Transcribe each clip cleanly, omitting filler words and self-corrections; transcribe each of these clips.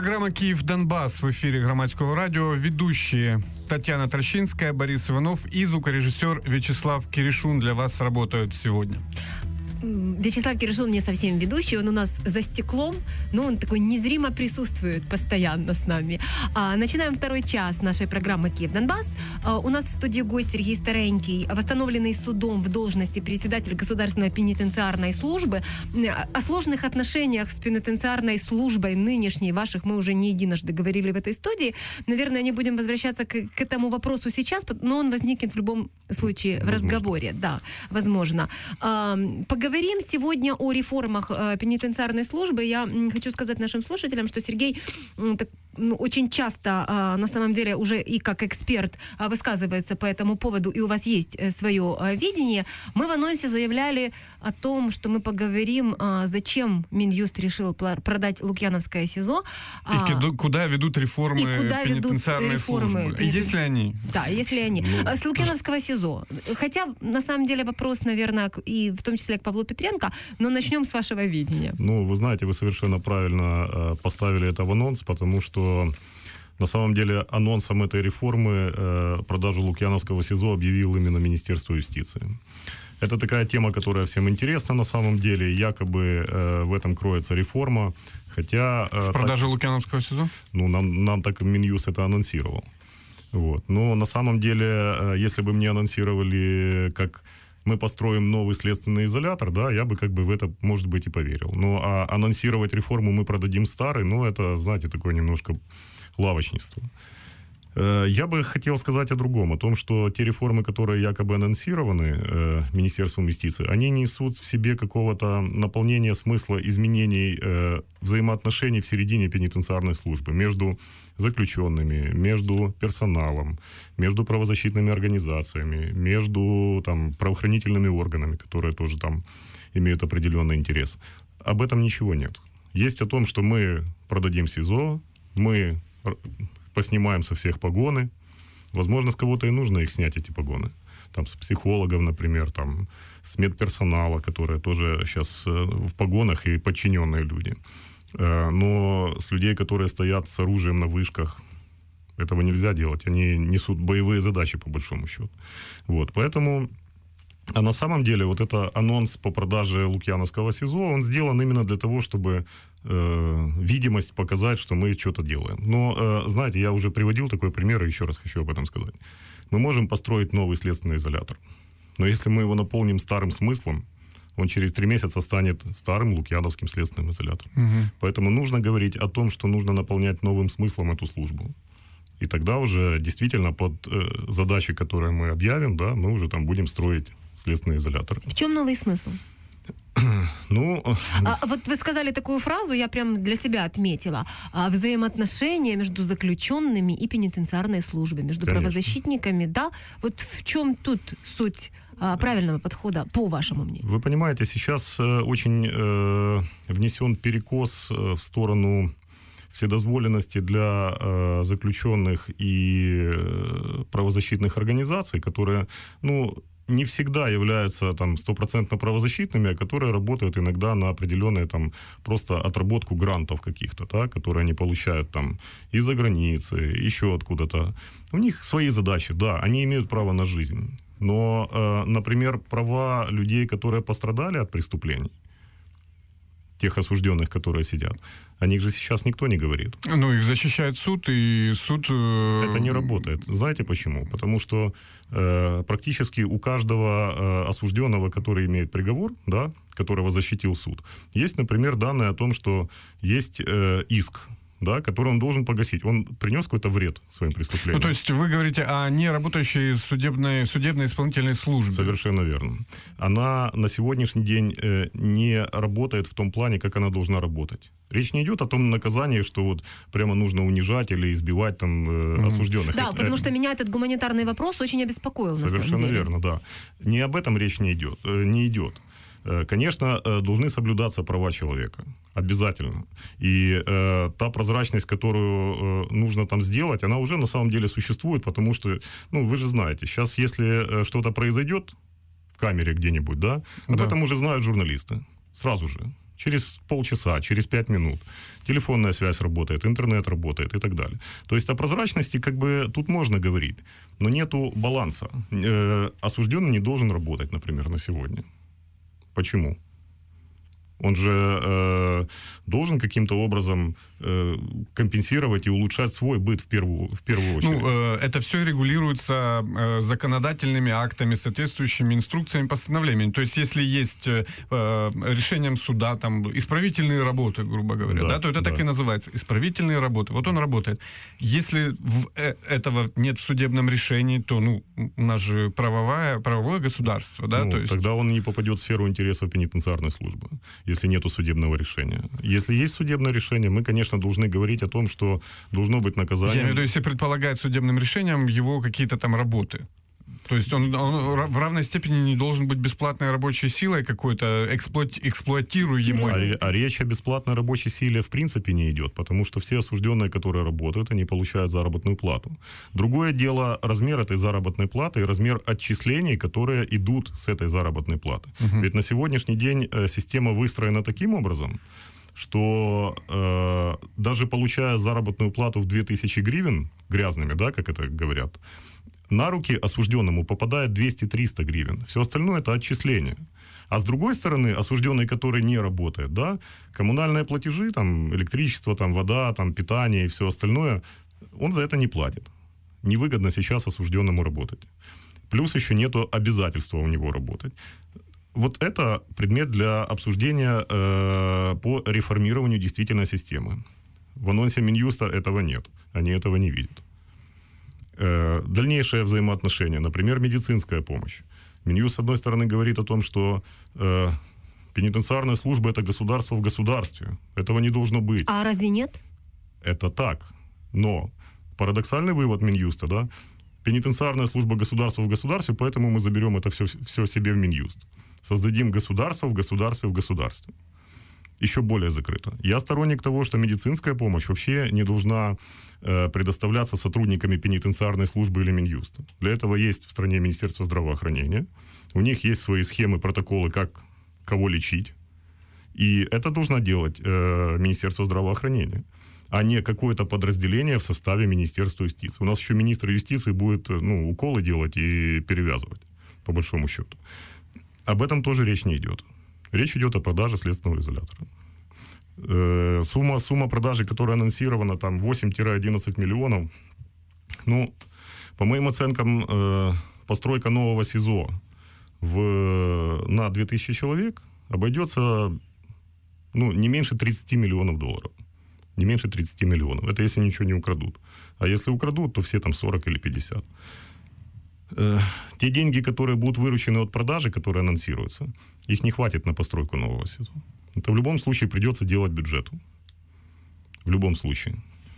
Программа «Киев-Донбасс» в эфире Громадского радио. Ведущие Татьяна Трощинская, Борис Иванов и звукорежиссер Вячеслав Киришун для вас работают сегодня. Вячеслав Киришун не совсем ведущий, он у нас за стеклом, но он такой незримо присутствует постоянно с нами. Начинаем второй час нашей программы «Киев-Донбасс». У нас в студии гость Сергей Старенький, восстановленный судом в должности председатель Государственной пенитенциарной службы. О сложных отношениях с пенитенциарной службой нынешней ваших мы уже не единожды говорили в этой студии. Наверное, не будем возвращаться к этому вопросу сейчас, но он возникнет в любом случае в разговоре. Да, возможно. Поговорим сегодня о реформах пенитенциарной службы. Я хочу сказать нашим слушателям, что Сергей очень часто, на самом деле, уже и как эксперт высказывается по этому поводу, и у вас есть свое видение. Мы в анонсе заявляли о том, что мы поговорим, зачем Минюст решил продать Лукьяновское СИЗО. И куда ведут реформы пенитенциарной службы. Есть ли они? Да, если они. С Лукьяновского СИЗО. Хотя, на самом деле, вопрос, наверное, и в том числе к Павлу Петренко, но начнем с вашего видения. Вы знаете, вы совершенно правильно поставили это в анонс, потому что на самом деле анонсом этой реформы продажу Лукьяновского СИЗО объявил именно Министерство юстиции. Это такая тема, которая всем интересна на самом деле. Якобы в этом кроется реформа, хотя... В продаже Лукьяновского СИЗО? Нам так Минюст это анонсировал. Но на самом деле, если бы мне анонсировали, как мы построим новый следственный изолятор, да, я бы в это, может быть, и поверил. А анонсировать реформу мы продадим старый, это, знаете, такое немножко лавочничество. Я бы хотел сказать о другом, о том, что те реформы, которые якобы анонсированы Министерством юстиции, они несут в себе какого-то наполнения смысла изменений взаимоотношений в середине пенитенциарной службы между заключенными, между персоналом, между правозащитными организациями, между правоохранительными органами, которые тоже имеют определенный интерес. Об этом ничего нет. Есть о том, что мы продадим СИЗО, мы поснимаем со всех погоны. Возможно, с кого-то и нужно их снять, эти погоны. С психологов, например, с медперсонала, которые тоже сейчас в погонах и подчиненные люди. Но с людей, которые стоят с оружием на вышках, этого нельзя делать. Они несут боевые задачи, по большому счету. Поэтому... А на самом деле это анонс по продаже Лукьяновского СИЗО, он сделан именно для того, чтобы видимость показать, что мы что-то делаем. Но, знаете, я уже приводил такой пример, и еще раз хочу об этом сказать. Мы можем построить новый следственный изолятор, но если мы его наполним старым смыслом, он через 3 месяца станет старым Лукьяновским следственным изолятором. Угу. Поэтому нужно говорить о том, что нужно наполнять новым смыслом эту службу. И тогда уже действительно под задачи, которые мы объявим, да, мы уже будем строить следственный изолятор. В чем новый смысл? Вы сказали такую фразу, я прям для себя отметила. Взаимоотношения между заключенными и пенитенциарной службой, между правозащитниками, да? В чем тут суть правильного подхода, по вашему мнению? Вы понимаете, сейчас очень внесен перекос в сторону вседозволенности для заключенных и правозащитных организаций, которые, не всегда являются стопроцентно правозащитными, а которые работают иногда на определенные просто отработку грантов каких-то, да, которые они получают из-за границы, еще откуда-то. У них свои задачи, да, они имеют право на жизнь. Но, например, права людей, которые пострадали от преступлений, тех осужденных, которые сидят, о них же сейчас никто не говорит. Их защищает суд, и суд... Это не работает. Знаете почему? Потому что практически у каждого осужденного, который имеет приговор, да, которого защитил суд, есть, например, данные о том, что есть иск, да, который он должен погасить. Он принес какой-то вред своим преступлением. То есть вы говорите о неработающей судебной исполнительной службе. Совершенно верно. Она на сегодняшний день не работает в том плане, как она должна работать. Речь не идет о том наказании, что прямо нужно унижать или избивать осужденных. Да, потому что меня этот гуманитарный вопрос очень обеспокоил. Совершенно верно, да. Не об этом речь не идет. Конечно, должны соблюдаться права человека. Обязательно. И та прозрачность, которую нужно сделать, она уже на самом деле существует, потому что, вы же знаете, сейчас если что-то произойдет в камере где-нибудь, да, об этом уже знают журналисты. Сразу же. через полчаса, через 5 минут. Телефонная связь работает, интернет работает и так далее. То есть о прозрачности как бы тут можно говорить, но нету баланса. Осужденный не должен работать, например, на сегодня. Почему? Он же должен каким-то образом компенсировать и улучшать свой быт в первую очередь. Это все регулируется законодательными актами, соответствующими инструкциями, постановлениями. То есть, если есть решением суда, там, исправительные работы, грубо говоря, да, то это так и называется, исправительные работы. Вот он работает. Если этого нет в судебном решении, то, у нас же правовое государство, да, то есть... Тогда он не попадет в сферу интересов пенитенциарной службы, если нету судебного решения. Если есть судебное решение, мы, конечно, должны говорить о том, что должно быть наказание. Я имею в виду, если предполагает судебным решением его какие-то там работы. То есть он в равной степени не должен быть бесплатной рабочей силой какой-то, эксплуатируемой. А речь о бесплатной рабочей силе в принципе не идет, потому что все осужденные, которые работают, они получают заработную плату. Другое дело размер этой заработной платы и размер отчислений, которые идут с этой заработной платы. Угу. Ведь на сегодняшний день система выстроена таким образом, что даже получая заработную плату в 2000 гривен, грязными, да, как это говорят, на руки осужденному попадает 200-300 гривен. Все остальное это отчисление. А с другой стороны, осужденный, который не работает, да, коммунальные платежи, там, электричество, там, вода, там, питание и все остальное, он за это не платит. Невыгодно сейчас осужденному работать. Плюс еще нету обязательства у него работать. Вот это предмет для обсуждения по реформированию действительно системы. В анонсе Минюста этого нет. Они этого не видят. Дальнейшее взаимоотношение, например, медицинская помощь. Минюст, с одной стороны, говорит о том, что пенитенциарная служба – это государство в государстве. Этого не должно быть. А разве нет? Это так. Но парадоксальный вывод Минюста, да, пенитенциарная служба государства в государстве, поэтому мы заберем это все себе в Минюст. Создадим государство в государстве в государстве. Еще более закрыто. Я сторонник того, что медицинская помощь вообще не должна предоставляться сотрудниками пенитенциарной службы или Минюста. Для этого есть в стране Министерство здравоохранения. У них есть свои схемы, протоколы, как кого лечить. И это должно делать Министерство здравоохранения, а не какое-то подразделение в составе Министерства юстиции. У нас еще министр юстиции будет уколы делать и перевязывать, по большому счету. Об этом тоже речь не идет. Речь идет о продаже следственного изолятора. Сумма продажи, которая анонсирована, там 8-11 миллионов. По моим оценкам, постройка нового СИЗО на 2000 человек обойдется не меньше 30 миллионов долларов. Не меньше 30 миллионов. Это если ничего не украдут. А если украдут, то все там 40 или 50. Те деньги, которые будут выручены от продажи, которые анонсируются, их не хватит на постройку нового СИЗО. Это в любом случае придется делать бюджету. В любом случае.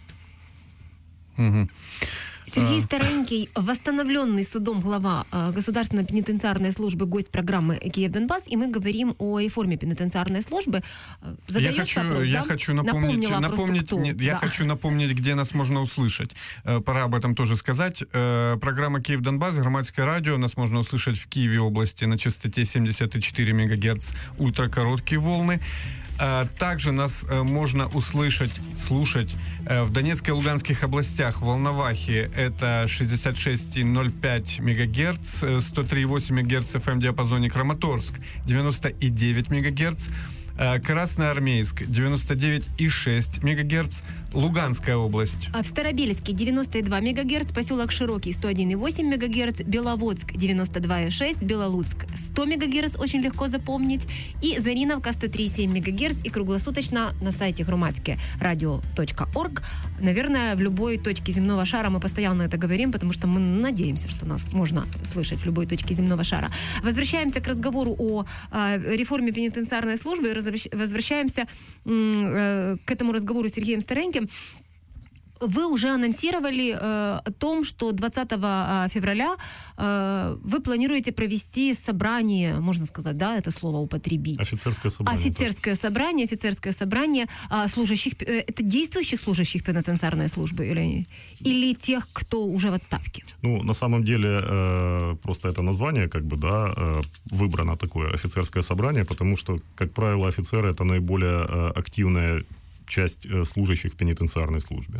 Угу. Сергей Старенький, восстановленный судом глава Государственной пенитенциарной службы, гость программы «Киев-Донбасс», и мы говорим о реформе пенитенциарной службы. Я хочу напомнить, где нас можно услышать. Пора об этом тоже сказать. Программа «Киев-Донбасс», громадское радио. Нас можно услышать в Киеве области на частоте 74 МГц, ультракороткие волны. Также нас можно слушать в Донецкой и Луганских областях. В Волновахе это 66,05 МГц, 103,8 МГц в FM-диапазоне, Краматорск 99 МГц, Красноармейск 99,6 МГц, Луганская область. В Старобельске 92 МГц, поселок Широкий 101,8 МГц, Беловодск 92,6, Белолуцк 100 МГц, очень легко запомнить, и Зариновка 103,7 МГц, и круглосуточно на сайте громадскерадио.орг. Наверное, в любой точке земного шара, мы постоянно это говорим, потому что мы надеемся, что нас можно слышать в любой точке земного шара. Возвращаемся к разговору о реформе пенитенциарной службы, возвращаемся к этому разговору с Сергеем Стареньким. вы уже анонсировали о том, что 20 февраля вы планируете провести собрание, можно сказать, да, это слово употребить? Офицерское собрание служащих, это действующих служащих пенитенциарной службы или тех, кто уже в отставке? Ну, на самом деле, просто это название, выбрано такое офицерское собрание, потому что, как правило, офицеры — это наиболее активная часть служащих в пенитенциарной службе.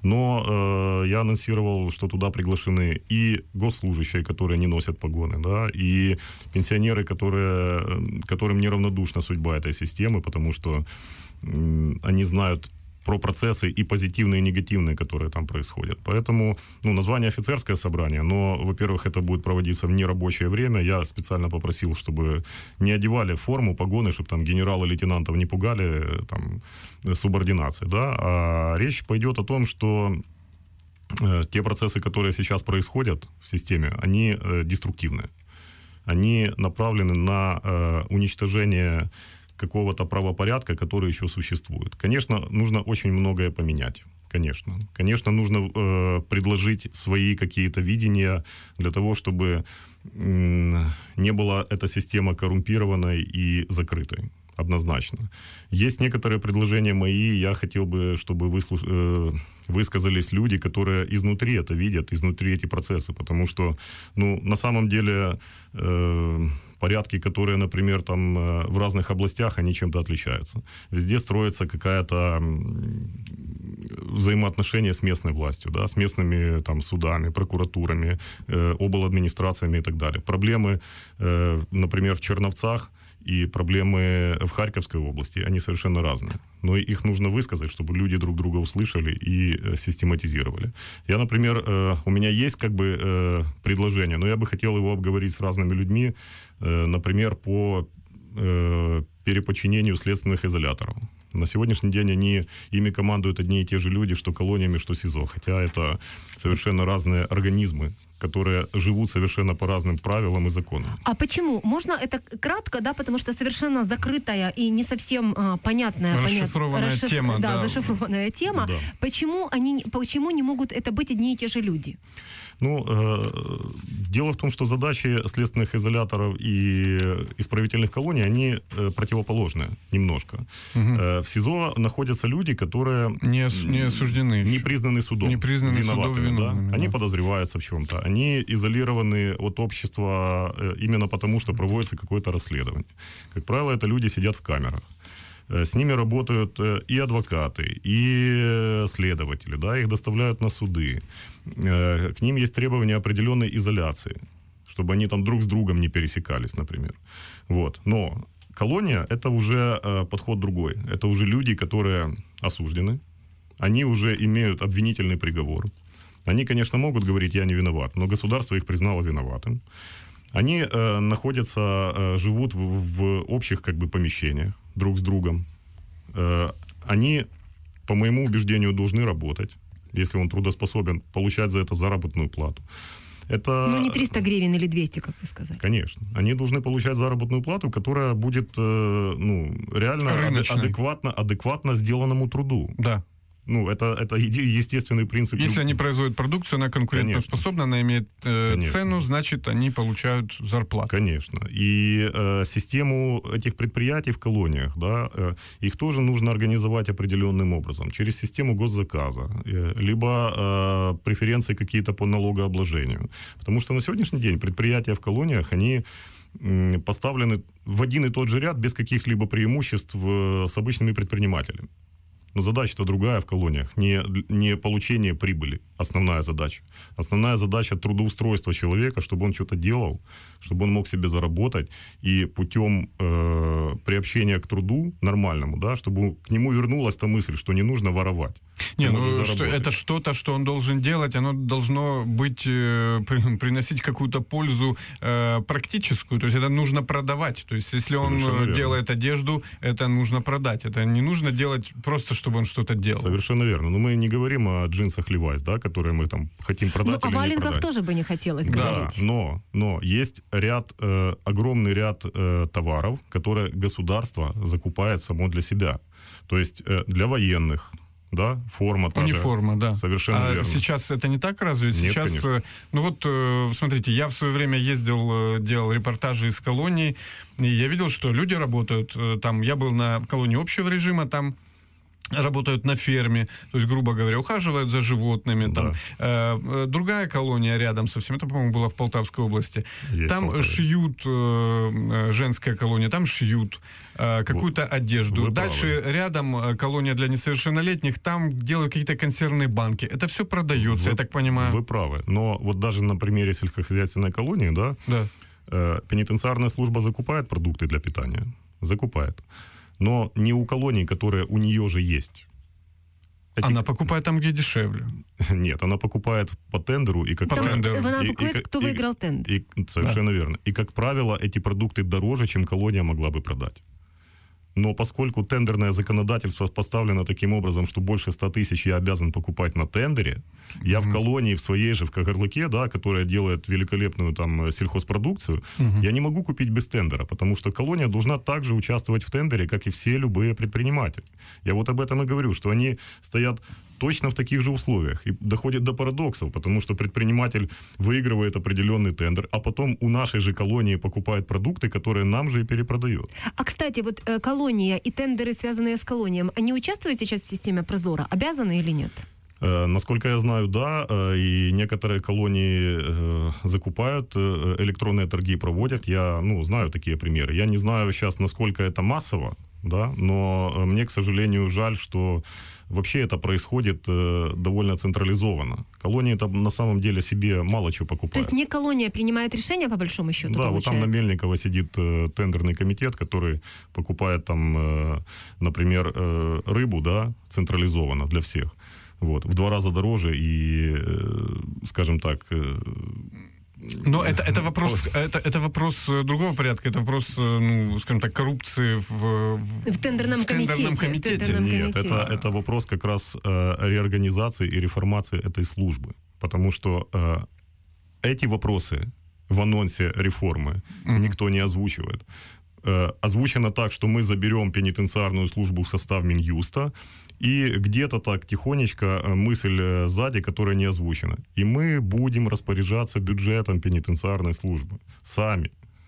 Но я анонсировал, что туда приглашены и госслужащие, которые не носят погоны, да, и пенсионеры, которым неравнодушна судьба этой системы, потому что они знают про процессы и позитивные, и негативные, которые там происходят. Поэтому, название офицерское собрание, но, во-первых, это будет проводиться в нерабочее время. Я специально попросил, чтобы не одевали форму, погоны, чтобы там генералы, лейтенантов не пугали там субординации, да. А речь пойдет о том, что те процессы, которые сейчас происходят в системе, они деструктивные. Они направлены на уничтожение какого-то правопорядка, который еще существует. Конечно, нужно очень многое поменять. Конечно, нужно предложить свои какие-то видения для того, чтобы не была эта система коррумпированной и закрытой. Однозначно. Есть некоторые предложения мои, я хотел бы, чтобы высказались люди, которые изнутри это видят, изнутри эти процессы, потому что, на самом деле, порядки, которые, например, там в разных областях, они чем-то отличаются. Везде строится какая-то взаимоотношения с местной властью, да, с местными там судами, прокуратурами, обладминистрациями и так далее. Проблемы, например, в Черновцах и проблемы в Харьковской области, они совершенно разные. Но их нужно высказать, чтобы люди друг друга услышали и систематизировали. Я, например, у меня есть предложение, но я бы хотел его обговорить с разными людьми, например, по переподчинению следственных изоляторов. На сегодняшний день ими командуют одни и те же люди, что колониями, что СИЗО. Хотя это совершенно разные организмы, которые живут совершенно по разным правилам и законам. А почему? Можно это кратко, да, потому что совершенно закрытая и не совсем понятная... Расшифрованная тема. Да, зашифрованная тема. Да. Почему не могут это быть одни и те же люди? Дело в том, что задачи следственных изоляторов и исправительных колоний, они противоположные немножко. Угу. В СИЗО находятся люди, которые не осуждены, не признаны судом, виноватыми. Да? Они подозреваются в чем-то. Они изолированы от общества именно потому, что проводится какое-то расследование. Как правило, это люди сидят в камерах. С ними работают и адвокаты, и следователи, да, их доставляют на суды. К ним есть требования определенной изоляции, чтобы они там друг с другом не пересекались, например. Вот. Но колония — это уже подход другой. Это уже люди, которые осуждены, они уже имеют обвинительный приговор. Они, конечно, могут говорить: я не виноват, но государство их признало виноватым. Они живут в общих помещениях друг с другом. Они, по моему убеждению, должны работать, если он трудоспособен, получать за это заработную плату. Это... не 300 гривен или 200, как вы сказали. Конечно. Они должны получать заработную плату, которая будет реально адекватно сделанному труду. Да. Это естественный принцип. Если они производят продукцию, она конкурентоспособна, она имеет цену, значит, они получают зарплату. Конечно. И систему этих предприятий в колониях, да, их тоже нужно организовать определенным образом. Через систему госзаказа, либо преференции какие-то по налогообложению. Потому что на сегодняшний день предприятия в колониях, они поставлены в один и тот же ряд без каких-либо преимуществ с обычными предпринимателями. Но задача-то другая в колониях. Не получение прибыли. Основная задача. Основная задача — трудоустройства человека, чтобы он что-то делал, чтобы он мог себе заработать. И путем приобщения к труду нормальному, да, чтобы к нему вернулась та мысль, что не нужно воровать. Это что-то, что он должен делать, оно должно быть, приносить какую-то пользу практическую. То есть это нужно продавать. То есть если он делает одежду, это нужно продать. Это не нужно делать просто, чтобы он что-то делал. Совершенно верно. Но мы не говорим о джинсах Levi's, да, которые мы там хотим продать или не продать. О валенках тоже бы не хотелось говорить. Да, но есть огромный ряд товаров, которые государство закупает само для себя. То есть для военных, да, форма та униформа, же. да. Совершенно верно. Сейчас это не так разве? Нет, Сейчас, конечно. ну вот, смотрите, я в свое время ездил, делал репортажи из колоний, и я видел, что люди работают там. Я был на колонии общего режима, там работают на ферме, то есть, грубо говоря, ухаживают за животными. Да. Там, другая колония рядом совсем, это, по-моему, было в Полтавской области. Есть там Полтаве. шьют, женская колония, там шьют какую-то одежду. Вы Дальше рядом колония для несовершеннолетних, там делают какие-то консервные банки. Это все продается, я так понимаю. Вы правы. Но вот даже на примере сельскохозяйственной колонии, да, пенитенциарная служба закупает продукты для питания. Закупает. Но не у колоний, которые у нее же есть. Она покупает там, где дешевле. Нет, она покупает по тендеру. И как По тендеру. Она покупает, кто выиграл тендер. Совершенно верно. И, как правило, эти продукты дороже, чем колония могла бы продать. Но поскольку тендерное законодательство поставлено таким образом, что больше 100 тысяч я обязан покупать на тендере, я в колонии, в своей же, в Кагарлыке, да, которая делает великолепную там сельхозпродукцию, я не могу купить без тендера, потому что колония должна также участвовать в тендере, как и все любые предприниматели. Я вот об этом и говорю, что они стоят точно в таких же условиях. И доходит до парадоксов, потому что предприниматель выигрывает определенный тендер, а потом у нашей же колонии покупает продукты, которые нам же и перепродает. А, кстати, вот колония и тендеры, связанные с колонием, они участвуют сейчас в системе Прозоро? Обязаны или нет? Насколько я знаю, да, и некоторые колонии закупают, электронные торги проводят. Я, знаю такие примеры. Я не знаю сейчас, насколько это массово, да, но мне, к сожалению, жаль, что вообще это происходит довольно централизованно. Колонии там на самом деле себе мало чего покупают. То есть не колония принимает решение, по большому счету, да, получается? вот там на Мельникова сидит тендерный комитет, который покупает там, например, рыбу, да, централизованно для всех. Вот, в 2 раза дороже и, скажем так... Но это вопрос другого порядка, это вопрос, скажем так, коррупции в тендерном комитете. Нет, это вопрос как раз реорганизации и реформации этой службы. Потому что эти вопросы в анонсе реформы никто не озвучивает. Озвучено так, что мы заберем пенитенциарную службу в состав Минюста, и где-то так тихонечко мысль сзади, которая не озвучена. И мы будем распоряжаться бюджетом пенитенциарной службы сами.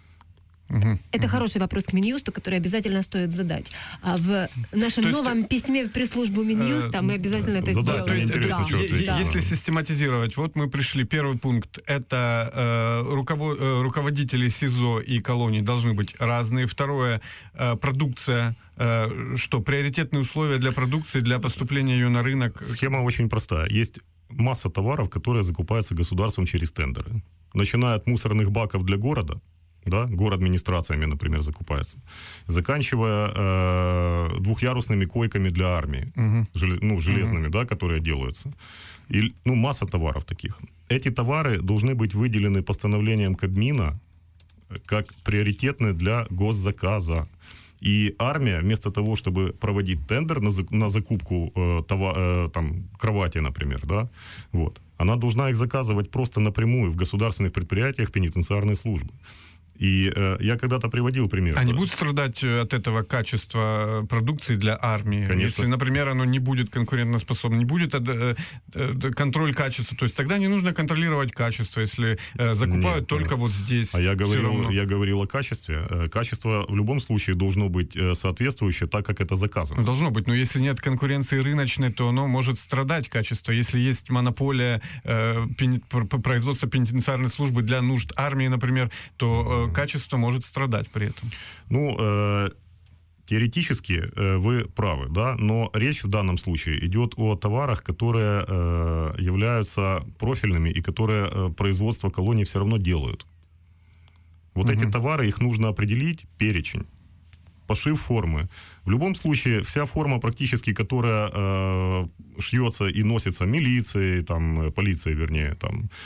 Это хороший вопрос к Минюсту, который обязательно стоит задать. А в нашем новом письме в пресс-службу Минюста мы обязательно это сделаем. То есть, если систематизировать, вот мы пришли, первый пункт, это руководители СИЗО и колоний должны быть разные. Второе, продукция, что приоритетные условия для продукции, для поступления ее на рынок. Схема очень простая. Есть масса товаров, которые закупаются государством через тендеры. Начиная от мусорных баков для города, да, город-администрациями, например, закупается, заканчивая двухъярусными койками для армии, железными, да, которые делаются. И, масса товаров таких. Эти товары должны быть выделены постановлением Кабмина как приоритетные для госзаказа. И армия, вместо того, чтобы проводить тендер на закупку кровати, например, да, вот, она должна их заказывать просто напрямую в государственных предприятиях пенитенциарной службы. И я когда-то приводил пример. А не будет страдать от этого качество продукции для армии? Конечно. Если, например, оно не будет конкурентоспособно, не будет контроль качества, то есть тогда не нужно контролировать качество, если закупают только вот здесь. А я говорил о качестве. Качество в любом случае должно быть соответствующее, так как это заказано. Должно быть, но если нет конкуренции рыночной, то оно может страдать качество. Если есть монополия производства пенитенциарной службы для нужд армии, например, то качество может страдать при этом. Теоретически вы правы, да, но речь в данном случае идет о товарах, которые являются профильными и которые производство колоний все равно делают. Вот эти товары, их нужно определить, перечень, пошив формы. В любом случае, вся форма практически, которая шьется и носится милицией, полицией, вернее,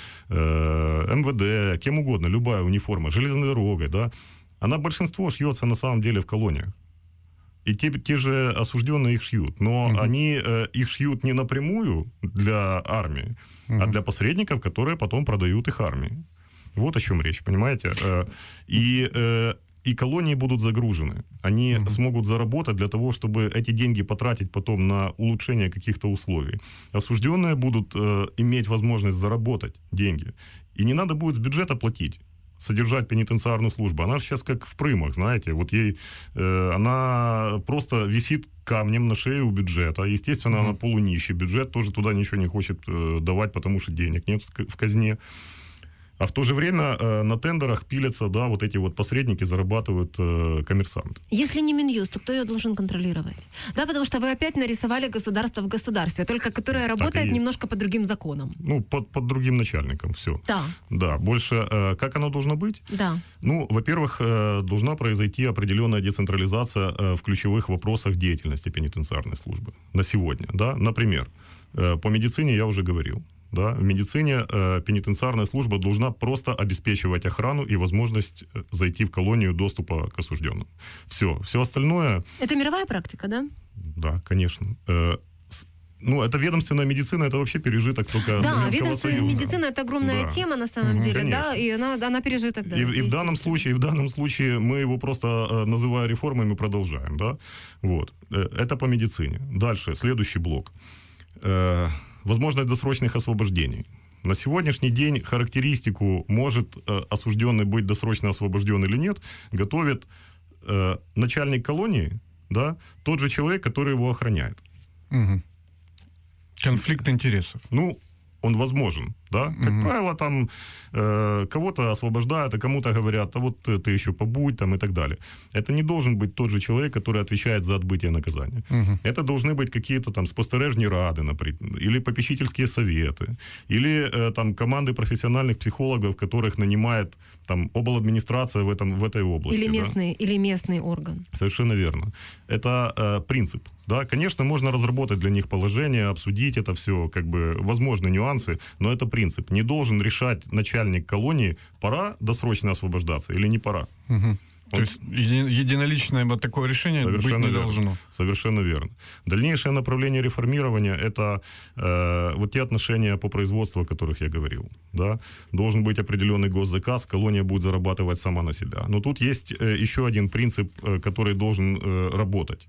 МВД, кем угодно, любая униформа, железной дорогой, да, она большинство шьется на самом деле в колониях. И те же осужденные их шьют. Но они их шьют не напрямую для армии, а для посредников, которые потом продают их армии. Вот о чем речь, понимаете? И и колонии будут загружены. Они смогут заработать для того, чтобы эти деньги потратить потом на улучшение каких-то условий. Осужденные будут иметь возможность заработать деньги. И не надо будет с бюджета платить, содержать пенитенциарную службу. Она сейчас как в Прымах, знаете, вот ей, она просто висит камнем на шее у бюджета. Естественно, она полунищий. Бюджет тоже туда ничего не хочет давать, потому что денег нет в казне. А в то же время на тендерах пилятся, да, вот эти вот посредники, зарабатывают коммерсанты. Если не Минюст, то кто ее должен контролировать? Да, потому что вы опять нарисовали государство в государстве, только которое работает немножко по другим законам. Ну, под другим начальником, все. Да. Да, больше, как оно должно быть? Да. Ну, во-первых, должна произойти определенная децентрализация в ключевых вопросах деятельности пенитенциарной службы на сегодня, да. Например, по медицине я уже говорил. Да, в медицине пенитенциарная служба должна просто обеспечивать охрану и возможность зайти в колонию доступа к осужденным. Все остальное... Это мировая практика, да? Да, конечно. Ну, это ведомственная медицина, это вообще пережиток только Советского Союза. Да, ведомственная медицина — это огромная тема на самом деле, конечно. да, и она пережиток, да. И в данном случае мы его просто, называя реформой, мы продолжаем, да. Вот. Это по медицине. Дальше, следующий блок. Возможность досрочных освобождений. На сегодняшний день характеристику, может осужденный быть досрочно освобожден или нет, готовит начальник колонии, да, тот же человек, который его охраняет. Угу. Конфликт интересов. Ну, он возможен, да. Как правило, там кого-то освобождают, а кому-то говорят, а вот ты еще побудь там и так далее. Это не должен быть тот же человек, который отвечает за отбытие наказания. Это должны быть какие-то там спостережні рады, например, или попечительские советы, или там команды профессиональных психологов, которых нанимает там обладминистрация в этой области. Или местный орган. Совершенно верно. Это принцип. Да, конечно, можно разработать для них положение, обсудить это все, как бы возможны нюансы, но это принцип. Не должен решать начальник колонии, пора досрочно освобождаться или не пора. То есть единоличное вот такое решение быть не должно. Совершенно верно. Дальнейшее направление реформирования — это вот те отношения по производству, о которых я говорил. Да? Должен быть определенный госзаказ, колония будет зарабатывать сама на себя. Но тут есть еще один принцип, который должен работать.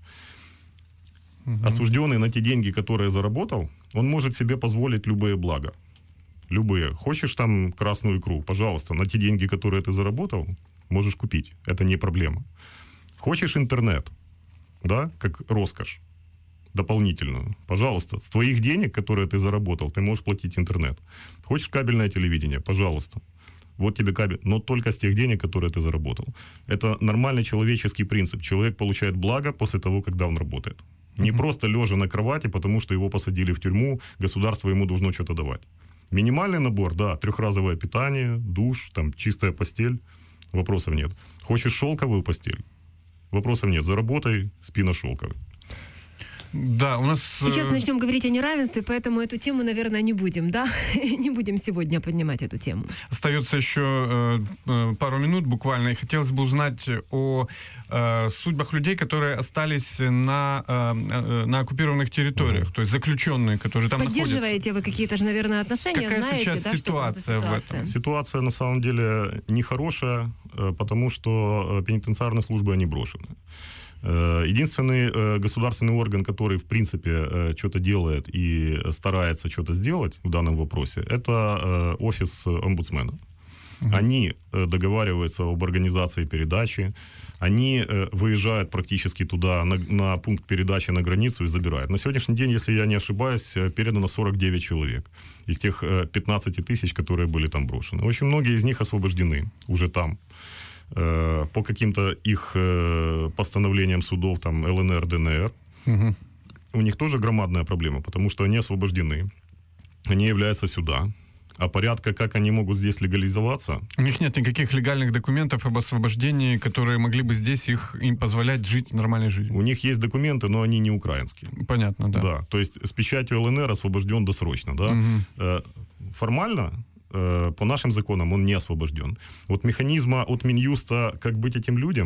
Осужденный на те деньги, которые заработал, он может себе позволить любые блага. Любые. Хочешь там красную икру? Пожалуйста, на те деньги, которые ты заработал, можешь купить. Это не проблема. Хочешь интернет, да, как роскошь дополнительную? Пожалуйста, с твоих денег, которые ты заработал, ты можешь платить интернет. Хочешь кабельное телевидение? Пожалуйста. Вот тебе кабель, но только с тех денег, которые ты заработал. Это нормальный человеческий принцип. Человек получает благо после того, когда он работает. Не просто лежа на кровати, потому что его посадили в тюрьму, государство ему должно что-то давать. Минимальный набор, да, 3-разовое питание, душ, там, чистая постель, вопросов нет. Хочешь шелковую постель? Вопросов нет. Заработай, спи на шелковой. Да, у нас... Сейчас начнем говорить о неравенстве, поэтому эту тему, наверное, не будем, да? Не будем сегодня поднимать эту тему. Остается еще пару минут буквально, и хотелось бы узнать о судьбах людей, которые остались на оккупированных территориях, то есть заключенные, которые там находятся. Поддерживаете вы какие-то же, наверное, отношения? Какая знаете, сейчас да, ситуация в этом? Ситуация, на самом деле, нехорошая, потому что пенитенциарные службы, они брошены. Единственный государственный орган, который, в принципе, что-то делает и старается что-то сделать в данном вопросе, это офис омбудсмена. Они договариваются об организации передачи, они выезжают практически туда, на пункт передачи на границу и забирают. На сегодняшний день, если я не ошибаюсь, передано 49 человек из тех 15 тысяч, которые были там брошены. Очень многие из них освобождены уже там. По каким-то их постановлениям судов, там, ЛНР, ДНР, у них тоже громадная проблема, потому что они освобождены, они являются сюда, а порядка, как они могут здесь легализоваться... У них нет никаких легальных документов об освобождении, которые могли бы здесь им позволять жить нормальной жизнью. У них есть документы, но они не украинские. Понятно, да. Да, то есть с печатью ЛНР освобожден досрочно, да. Формально... По нашим законам он не освобожден. Вот механизма от Минюста, как быть этим людям,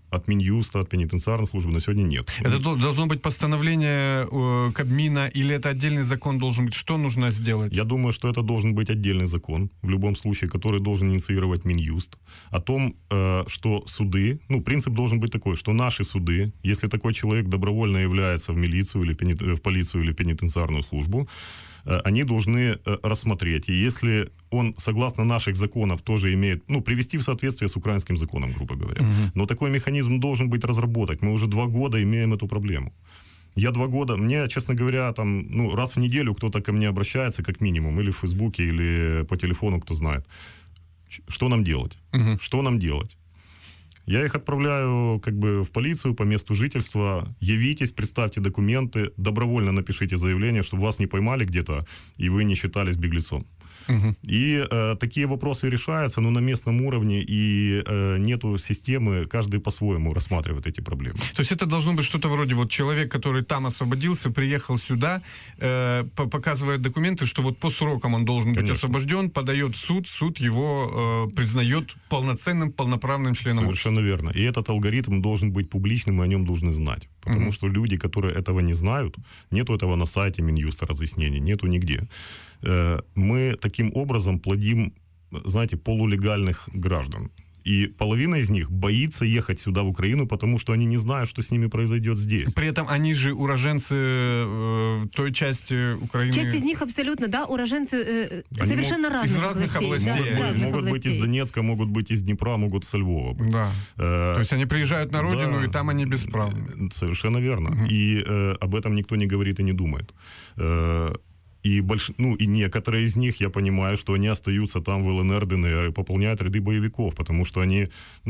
от Минюста, от пенитенциарной службы на сегодня нет. Это должно быть постановление Кабмина или это отдельный закон должен быть? Что нужно сделать? Я думаю, что это должен быть отдельный закон, в любом случае, который должен инициировать Минюст, о том, что суды, принцип должен быть такой, что наши суды, если такой человек добровольно является в милицию или в полицию или в пенитенциарную службу, они должны рассмотреть. И если он, согласно наших законов, тоже имеет, привести в соответствие с украинским законом, грубо говоря. Но такой механизм должен быть разработан. Мы уже 2 года имеем эту проблему. Я 2 года, мне, честно говоря, раз в неделю кто-то ко мне обращается, как минимум, или в Фейсбуке, или по телефону, кто знает. Что нам делать? Что нам делать? Я их отправляю в полицию по месту жительства. Явитесь, представьте документы, добровольно напишите заявление, чтобы вас не поймали где-то, и вы не считались беглецом. И такие вопросы решаются, но на местном уровне, и нету системы, каждый по-своему рассматривает эти проблемы. То есть это должно быть что-то вроде человек, который там освободился, приехал сюда, показывает документы, что по срокам он должен быть освобожден, подает в суд, суд его признает полноценным, полноправным членом общества. Совершенно верно. И этот алгоритм должен быть публичным, и о нем должны знать. Потому что люди, которые этого не знают, нету этого на сайте Минюста разъяснений, нету нигде. Мы таким образом плодим, знаете, полулегальных граждан. И половина из них боится ехать сюда, в Украину, потому что они не знают, что с ними произойдет здесь. При этом они же уроженцы той части Украины. Часть из них абсолютно, да, уроженцы совершенно разных из разных областей. Могут быть из Донецка, могут быть из Днепра, могут со Львова быть. Да. То есть они приезжают на родину, и там они бесправны. Совершенно верно. И об этом никто не говорит и не думает. И некоторые из них, я понимаю, что они остаются там в ЛНР, ДНР и пополняют ряды боевиков, потому что они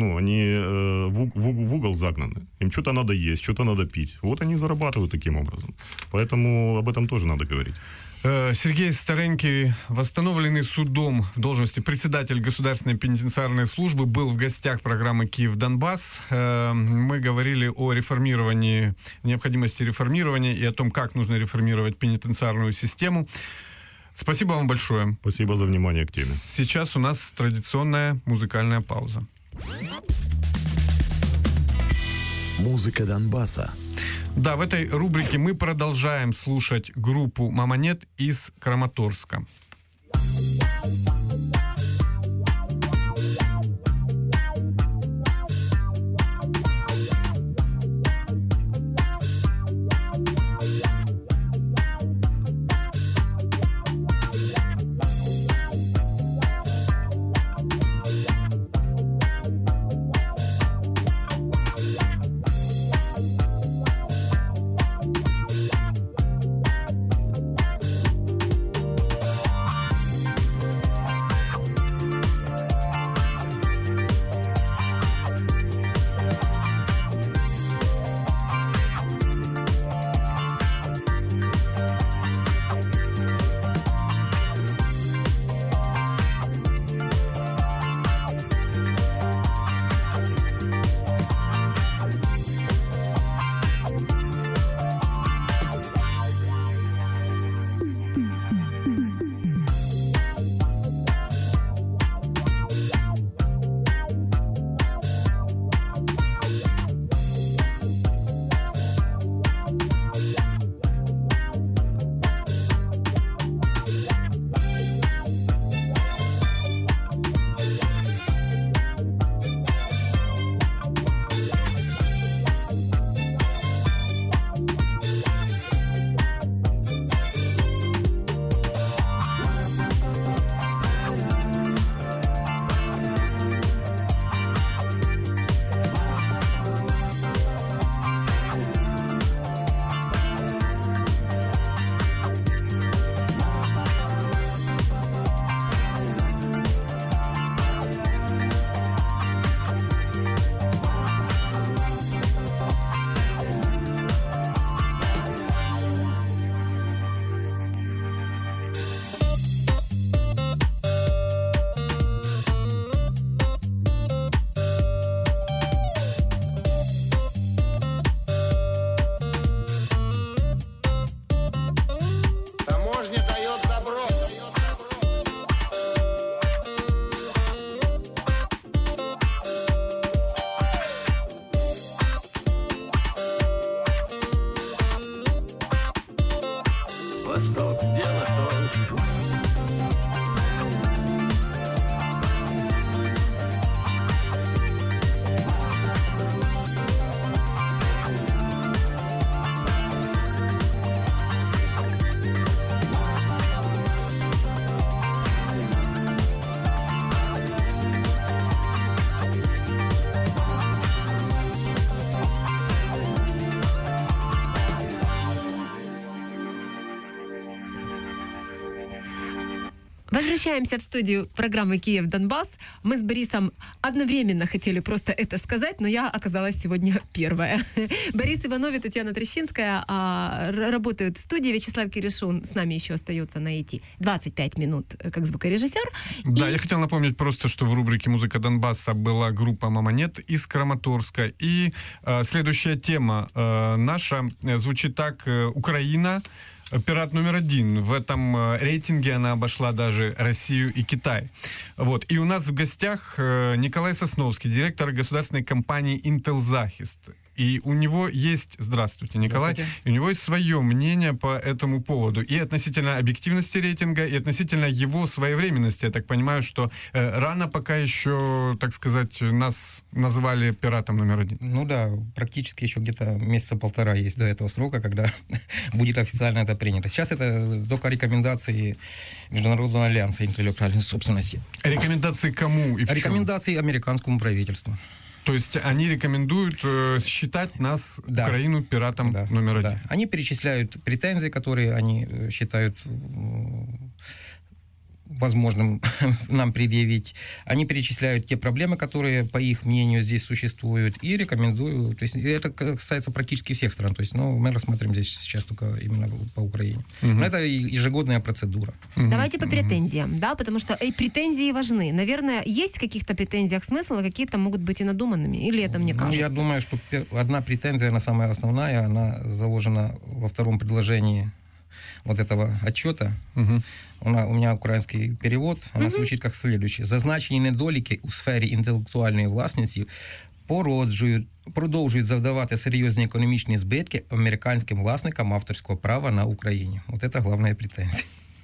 в угол загнаны. Им что-то надо есть, что-то надо пить. Вот они зарабатывают таким образом. Поэтому об этом тоже надо говорить. Сергей Старенький, восстановленный судом в должности председатель Государственной пенитенциарной службы, был в гостях программы «Киев-Донбасс». Мы говорили о реформировании, необходимости реформирования и о том, как нужно реформировать пенитенциарную систему. Спасибо вам большое. Спасибо за внимание к теме. Сейчас у нас традиционная музыкальная пауза. Музыка Донбасса. Да, в этой рубрике мы продолжаем слушать группу «Мамонет» из Краматорска. Возвращаемся в студию программы «Киев-Донбасс». Мы с Борисом одновременно хотели просто это сказать, но я оказалась сегодня первая. Борис Иванов и Татьяна Трещинская работают в студии. Вячеслав Киришун с нами еще остается на эти 25 минут как звукорежиссер. Да, я хотел напомнить просто, что в рубрике «Музыка Донбасса» была группа «Мамонет» из Краматорска. И следующая тема наша звучит так: «Украина». Пират номер 1. В этом рейтинге она обошла даже Россию и Китай. Вот. И у нас в гостях Николай Сосновский, директор государственной компании «Интелзахист». И у него есть... Здравствуйте, Николай. Здравствуйте. И у него есть свое мнение по этому поводу. И относительно объективности рейтинга, и относительно его своевременности. Я так понимаю, что рано пока еще, так сказать, нас назвали пиратом номер 1. Ну да, практически еще где-то месяца полтора есть до этого срока, когда будет официально это принято. Сейчас это только рекомендации Международного альянса интеллектуальной собственности. Рекомендации кому и в чем? Рекомендации американскому правительству. То есть они рекомендуют считать нас, Да. Украину, пиратом номер 1. Да. Они перечисляют претензии, которые они считают возможным нам предъявить. Они перечисляют те проблемы, которые, по их мнению, здесь существуют, и рекомендуют. То есть это касается практически всех стран. То есть, мы рассмотрим здесь сейчас только именно по Украине. Но это ежегодная процедура. Давайте по претензиям, да, потому что претензии важны. Наверное, есть в каких-то претензиях смысл, а какие-то могут быть и надуманными. Или это мне кажется? Я думаю, что одна претензия, она самая основная, она заложена во втором предложении вот этого отчета. У меня український перевод, вона звучить як следующее. Зазначені недоліки у сфері інтелектуальної власності продовжують завдавати серйозні економічні збитки американським власникам авторського права на Україні. Вот это главная претензия.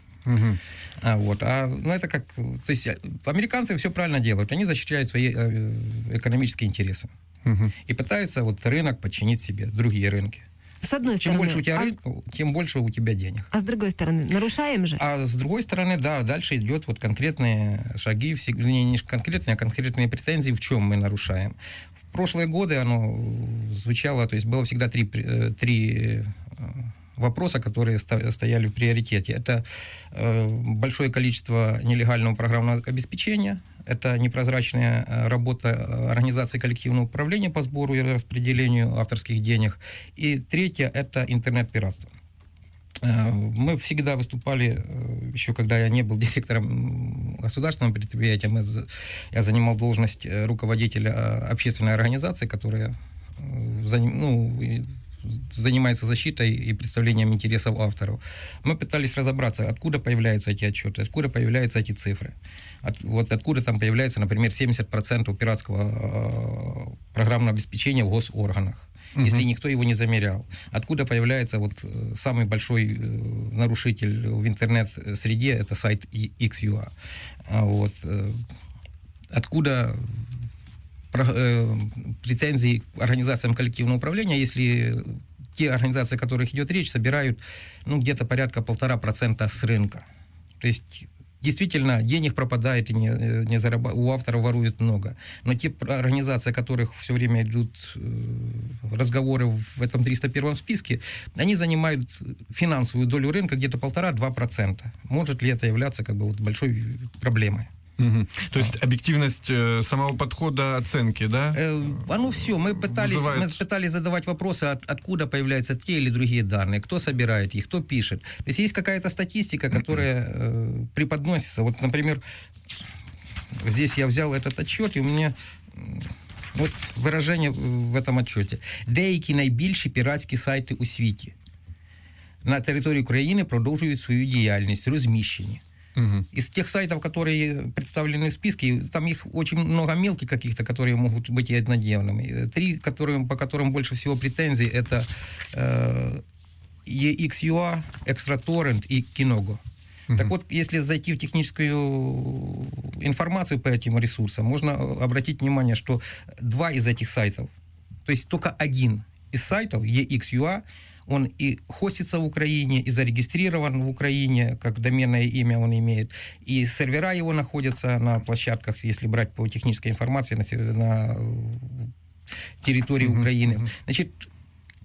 Это как... То есть американцы все правильно делают. Они защищают свои экономические интересы. И пытаются рынок подчинить себе, другие рынки. С одной Чем стороны, больше у тебя рынка, тем больше у тебя денег. А с другой стороны, нарушаем же? А с другой стороны, да, дальше идет конкретные шаги, не конкретные, а конкретные претензии, в чем мы нарушаем. В прошлые годы оно звучало, то есть было всегда три вопроса, которые стояли в приоритете. Это большое количество нелегального программного обеспечения, это непрозрачная работа организации коллективного управления по сбору и распределению авторских денег. И третье – это интернет-пиратство. Мы всегда выступали, еще когда я не был директором государственного предприятия, я занимал должность руководителя общественной организации, которая занимается защитой и представлением интересов авторов. Мы пытались разобраться, откуда появляются эти отчеты, откуда появляются эти цифры. Откуда там появляется, например, 70% пиратского программного обеспечения в госорганах, если никто его не замерял. Откуда появляется самый большой нарушитель в интернет-среде, это сайт XUA. Откуда претензии к организациям коллективного управления, если те организации, о которых идет речь, собирают где-то порядка 1,5% с рынка. То есть действительно денег пропадает, и у авторов воруют много. Но те организации, о которых все время идут разговоры в этом 301 списке, они занимают финансовую долю рынка где-то 1,5-2%. Может ли это являться большой проблемой? То есть объективность самого подхода оценки, да? Оно все. Мы пытались задавать вопросы, откуда появляются те или другие данные, кто собирает их, кто пишет. То есть какая-то статистика, которая преподносится. Например, здесь я взял этот отчет, и у меня выражение в этом отчете. Деякі найбільші піратські сайти у світі на території України продовжують свою діяльність, розміщені. Из тех сайтов, которые представлены в списке, там их очень много мелких каких-то, которые могут быть и однодневными. 3, по которым больше всего претензий, это EXUA, ExtraTorrent и Kinogo. Так если зайти в техническую информацию по этим ресурсам, можно обратить внимание, что 2 из этих сайтов, то есть только один из сайтов, EXUA, он и хостится в Украине, и зарегистрирован в Украине, как доменное имя он имеет, и сервера его находятся на площадках, если брать по технической информации, на территории Украины. Значит,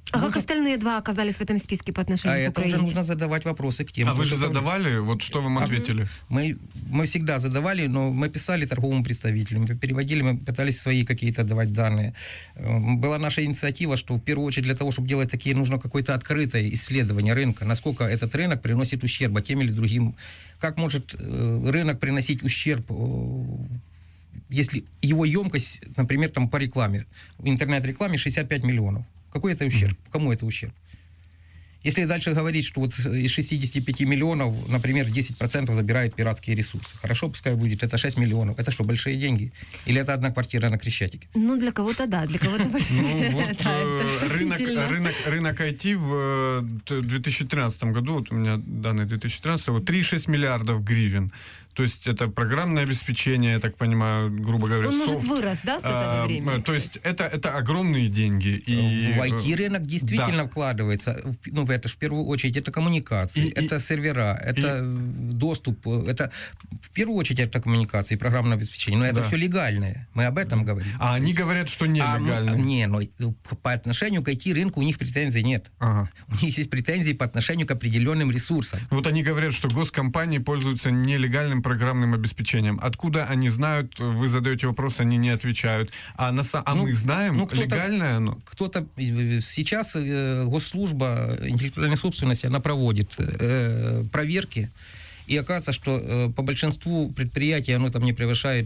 А как остальные два оказались в этом списке по отношению к это Украине? уже нужно задавать вопросы к тем. А вы же кто- задавали? Вот что вам ответили? Мы всегда задавали, но мы писали торговому представителю, мы переводили, мы пытались свои какие-то давать данные. Была наша инициатива, что в первую очередь для того, чтобы делать такие, нужно какое-то открытое исследование рынка, насколько этот рынок приносит ущерба тем или другим. Как может рынок приносить ущерб, если его емкость, например, там по рекламе, в интернет-рекламе 65 миллионов. Какой это ущерб? Кому это ущерб? Если дальше говорить, что вот из 65 миллионов, например, 10% забирают пиратские ресурсы. Хорошо, пускай будет, это 6 миллионов. Это что, большие деньги? Или это одна квартира на Крещатике? Ну, для кого-то да, для кого-то большие. Ну, вот Да, это рынок IT в 2013 году, вот у меня данные 2013, вот 3,6 миллиардов гривен. То есть это программное обеспечение, я так понимаю, грубо говоря, Он, может, софт. вырос, да, с этого времени? То есть это огромные деньги. И, в IT-рынок действительно вкладывается. Ну, это же в первую очередь это коммуникации, это сервера, это доступ, это в первую очередь это коммуникации, программное обеспечение. Но это все легальное. Мы об этом говорим. А они говорят, что нелегально. Но по отношению к IT-рынку у них претензий нет. Ага. У них есть претензии по отношению к определенным ресурсам. Вот они говорят, что госкомпании пользуются нелегальным программным обеспечением. Откуда они знают? Вы задаете вопрос, они не отвечают. Мы знаем, легальное оно? Кто-то сейчас госслужба интеллектуальной собственности, она проводит проверки, и оказывается, что по большинству предприятий оно там не превышает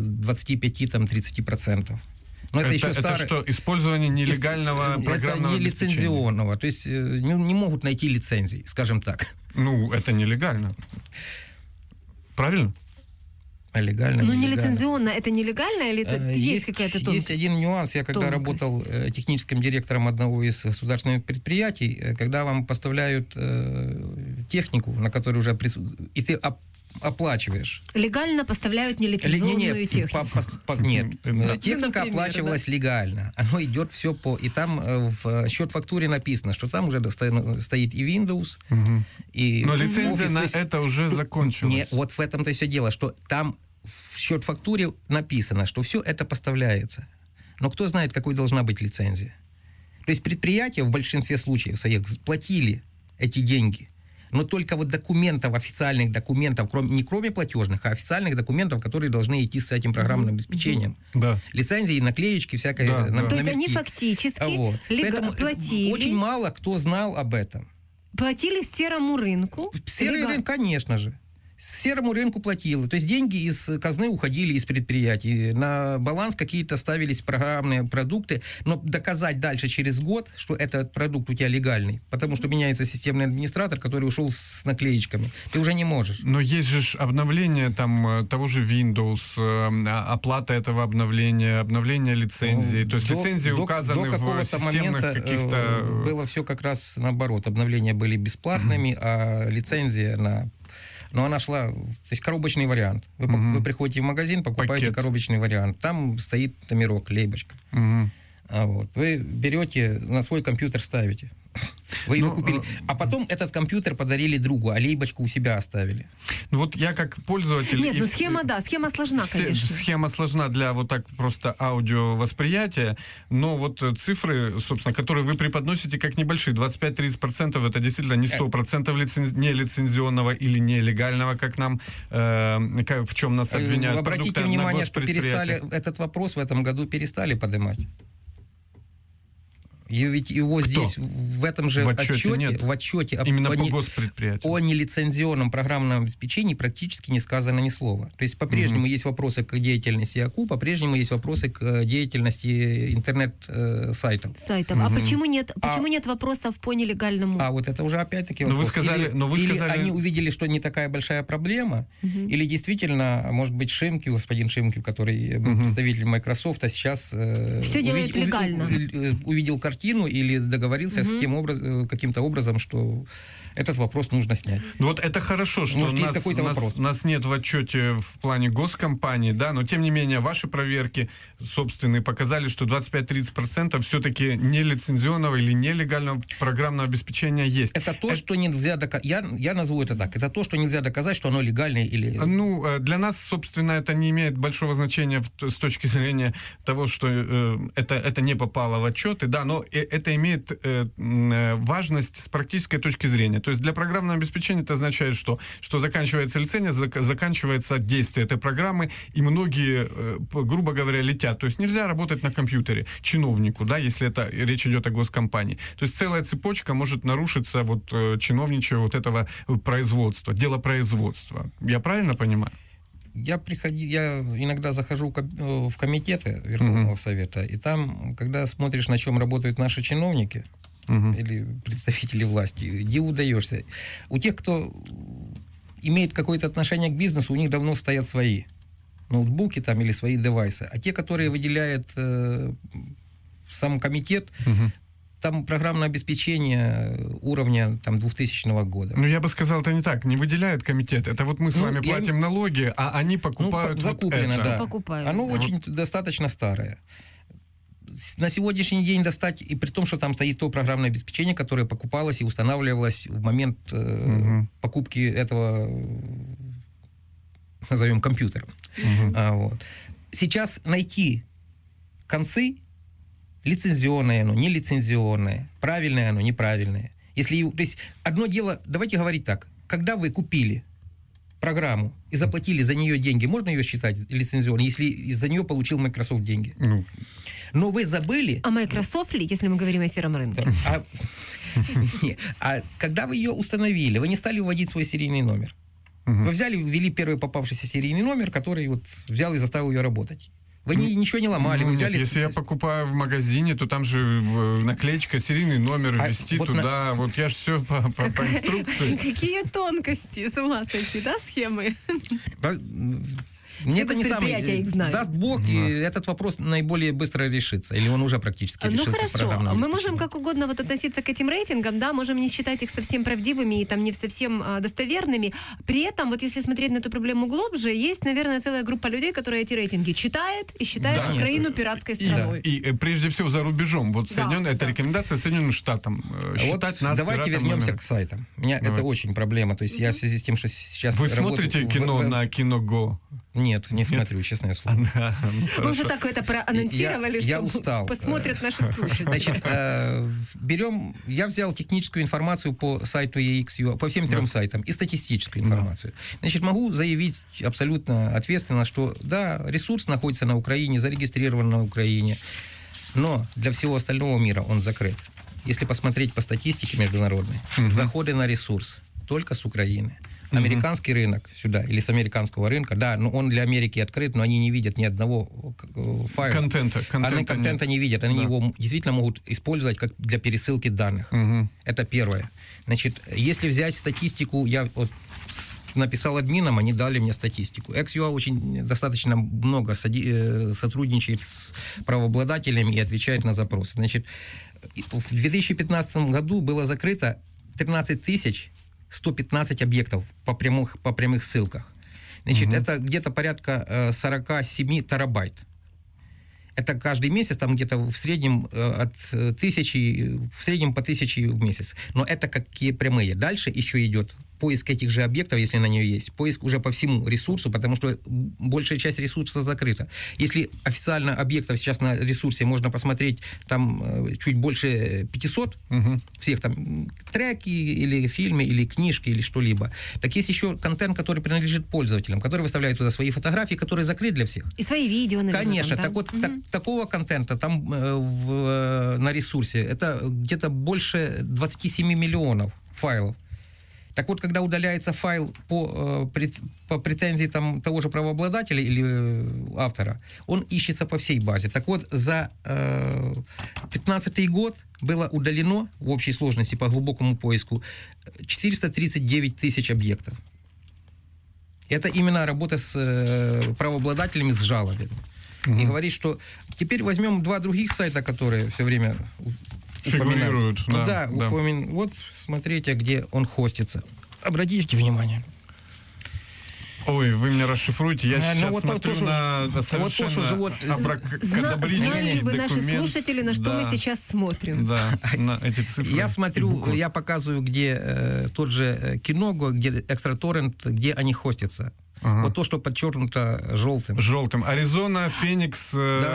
25-30%. Но это еще это что, использование нелегального программного это не лицензионного. То есть не могут найти лицензий, скажем так. Ну, это нелегально. Правильно? А легально, ну, нелегально. нелицензионно, это нелегально или это есть какая-то тонкость? Есть один нюанс. Я когда работал техническим директором одного из государственных предприятий, когда вам поставляют технику, на которой уже и ты оплачиваешь. Легально поставляют нелицензионную технику? Нет. Техника оплачивалась легально. Оно идет все по... И там в счет-фактуре написано, что там уже стоит и Windows, и... Но лицензия Office, на это уже закончилась. Нет, вот в этом-то и все дело, что там в счет-фактуре написано, что все это поставляется. Но кто знает, какой должна быть лицензия? То есть предприятия в большинстве случаев своих платили эти деньги, но только вот документов, официальных документов, не кроме платежных, а официальных документов, которые должны идти с этим программным обеспечением. Да. Лицензии, наклеечки, всякое. То есть они фактически платили. Очень мало кто знал об этом. Платили серому рынку? Серый рынок, конечно же. Серому рынку платил. То есть деньги из казны уходили из предприятий. На баланс какие-то ставились программные продукты, но доказать дальше через год, что этот продукт у тебя легальный, потому что меняется системный администратор, который ушел с наклеечками, ты уже не можешь. Но есть же обновление там того же Windows, оплата этого обновление лицензии. То есть лицензии указаны до в системных каких-то... Было все как раз наоборот. Обновления были бесплатными, а лицензия но она шла, то есть коробочный вариант. Вы приходите в магазин, покупаете пакет. Коробочный вариант. Там стоит номерок, лейбочка. Вы берете, на свой компьютер ставите. Вы его купили. А потом этот компьютер подарили другу, а лейбочку у себя оставили. Ну вот я как пользователь... Нет, схема сложна, конечно. Схема сложна для вот так просто аудиовосприятия, но вот цифры, собственно, которые вы преподносите как небольшие, 25-30%, это действительно не 100% нелицензионного или нелегального, как нам, в чем нас обвиняют. Обратите внимание, что этот вопрос в этом году перестали поднимать. И ведь его здесь, в этом же отчете именно по госпредприятию. О нелицензионном программном обеспечении практически не сказано ни слова. То есть по-прежнему есть вопросы к деятельности АКУ, по-прежнему есть вопросы к деятельности интернет-сайтов. А почему нет вопросов по нелегальному? А вот это уже опять-таки вопрос. Или они увидели, что не такая большая проблема, или действительно, может быть, господин Шимкив, который был представителем Microsoft, а сейчас все делает легально. Увидел картину или договорился с каким-то образом, что этот вопрос нужно снять. Ну вот это хорошо, что Может, есть какой-то вопрос. нас нет в отчете в плане госкомпании, да, но тем не менее ваши проверки собственные показали, что 25-30% все-таки нелицензионного или нелегального программного обеспечения есть. Это то, что нельзя доказать. Я назову это так. Это то, что нельзя доказать, что оно легальное или... Ну, для нас, собственно, это не имеет большого значения с точки зрения того, что это не попало в отчеты, да, но это имеет важность с практической точки зрения. То есть для программного обеспечения это означает, что заканчивается лицензия, заканчивается действие этой программы, и многие, грубо говоря, летят. То есть нельзя работать на компьютере чиновнику, да, если речь идет о госкомпании. То есть целая цепочка может нарушиться чиновничьего этого производства, делопроизводства. Я правильно понимаю? Я иногда захожу в комитеты Верховного Совета, и там, когда смотришь, на чем работают наши чиновники или представители власти, диву даешься. У тех, кто имеет какое-то отношение к бизнесу, у них давно стоят свои ноутбуки там или свои девайсы. А те, которые выделяет сам комитет, там программное обеспечение уровня 2000 года. Ну, я бы сказал, это не так. Не выделяет комитет. Это вот мы с вами платим налоги, а они покупают закуплено, это. Да. Покупают, Оно очень достаточно старое. На сегодняшний день достать, и при том, что там стоит то программное обеспечение, которое покупалось и устанавливалось в момент покупки этого, назовем, компьютера. Сейчас найти концы, лицензионное оно, нелицензионное, правильное оно, неправильное. То есть одно дело, давайте говорить так, когда вы купили программу и заплатили за нее деньги, можно ее считать лицензионной, если за нее получил Microsoft деньги? Но вы забыли... А Microsoft ли, если мы говорим о сером рынке? А когда вы ее установили, вы не стали вводить свой серийный номер. Вы ввели первый попавшийся серийный номер, который взял и заставил ее работать. Вы ничего не ломали, вы взяли... Если я покупаю в магазине, то там же наклеечка, серийный номер, ввести туда. Вот я же все по инструкции. Какие тонкости, с ума сойти, да, схемы? Мне это не самое... Даст Бог, и этот вопрос наиболее быстро решится. Или он уже практически решился с программным обеспечением. Мы можем как угодно относиться к этим рейтингам, да, можем не считать их совсем правдивыми и не совсем достоверными. При этом, если смотреть на эту проблему глубже, есть, наверное, целая группа людей, которые эти рейтинги читает и считает Украину пиратской страной. И прежде всего за рубежом. Это рекомендация Соединенным Штатам. Считать нас давайте вернемся к сайтам. Меня это очень проблема. То есть я в связи с тем, что сейчас Вы смотрите кино на Киного? Нет, не смотрю, честное слово. Мы уже так это проанонсировали, что я устал. Посмотрят наши слушатели. Значит, я взял техническую информацию по сайту EXU, по всем 3 сайтам, и статистическую информацию. Значит, могу заявить абсолютно ответственно, что да, ресурс находится на Украине, зарегистрирован на Украине, но для всего остального мира он закрыт. Если посмотреть по статистике международной, заходы на ресурс только с Украины. Американский рынок сюда, или с американского рынка, да, но он для Америки открыт, но они не видят ни одного файла. Контента не видят. Они его действительно могут использовать как для пересылки данных. Это первое. Значит, если взять статистику, я написал админам, они дали мне статистику. XUA достаточно много сотрудничает с правообладателями и отвечает на запросы. Значит, в 2015 году было закрыто 13 115 объектов по прямых ссылках. Значит, это где-то порядка 47 терабайт. Это каждый месяц, там где-то в среднем в среднем по 1000 в месяц. Но это какие прямые. Дальше еще идет поиск этих же объектов, если на нее есть. Поиск уже по всему ресурсу, потому что большая часть ресурса закрыта. Если официально объектов сейчас на ресурсе можно посмотреть там чуть больше 500, всех там треки или фильмы, или книжки, или что-либо. Так есть еще контент, который принадлежит пользователям, которые выставляют туда свои фотографии, которые закрыты для всех. И свои видео, наверное. Конечно. Там, да? Так вот, такого контента там на ресурсе это где-то больше 27 миллионов файлов. Так вот, когда удаляется файл по претензии того же правообладателя или автора, он ищется по всей базе. Так вот, за 2015 год было удалено в общей сложности по глубокому поиску 439 тысяч объектов. Это именно работа с правообладателями, с жалобами. И говорит, что теперь возьмем 2 других сайта, которые все время фигурируют. упоминаются. Вот смотрите, где он хостится. Обратите внимание. Ой, вы меня расшифруете. Я сейчас вот смотрю на совершенно Знали бы наши слушатели, на что мы сейчас смотрим. Да, на эти цифры. Я смотрю, я показываю, где тот же Киного, где экстраторрент, где они хостятся. Ага. Вот то, что подчеркнуто желтым. Желтым. Аризона, Феникс,